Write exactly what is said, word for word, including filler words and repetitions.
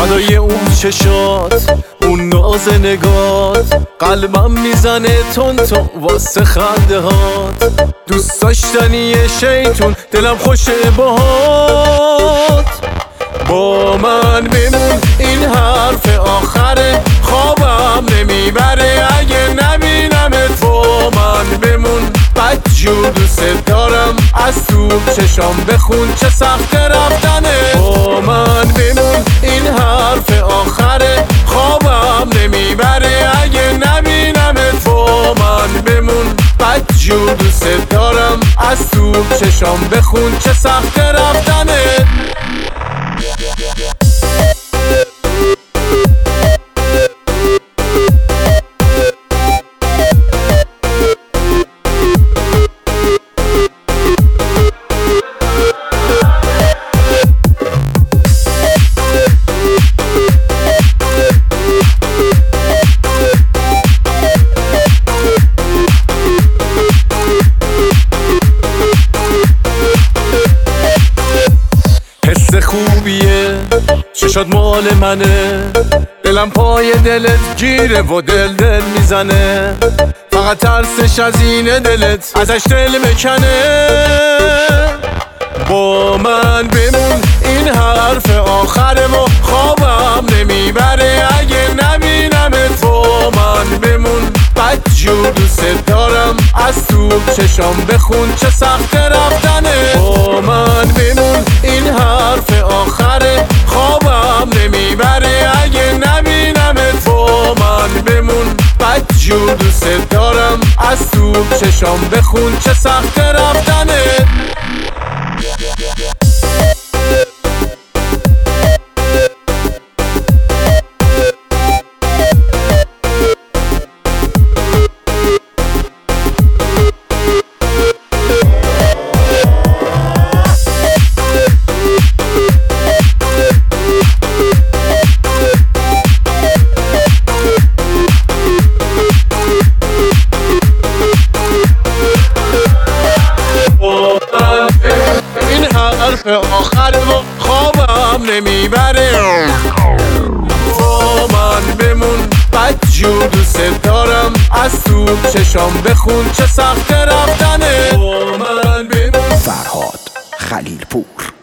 فدای اون چشات، اون ناز نگات، قلبم میزنه تون تون واسه خنده هات. دوست داشتنی شیطون، دلم خوشه باهات. با من بمون، این حرف آخره، خوابم نمیبره اگه نبینمت. با من بمون، بدجور دوست دارم، از تو چشام بخون چه سخت رفتنه. با من بمون، این حرف آخره، خوابم نمیبره اگه نبینمت. با من بمون، بدجور دوست دارم، از تو چشام بخون چه سخت رفتنه. حس خوبیه، چشات مال منه، دلم پای دلت گیره و دل دل میزنه. فقط ترسش از اینه دلت ازش دل مکنه. با من بمون، این حرف آخره و خوابم نمیبره اگه نبینمت. با من بمون، بدجور دوست دارم، از تو چشام بخون چه سخت رفتنه. با من بمون، این حرف آخره، خوابم نمیبره اگه نبینمت. با من بمون، بدجور دوست دارم، از تو چشام بخون چه سخت رفتنه. حرف آخر و خوابم نمیبره. با من بمون، بدجور دوست دارم، از تو چشام بخون چه سخت رفتنه. با من بمون. فرهاد خلیل پور.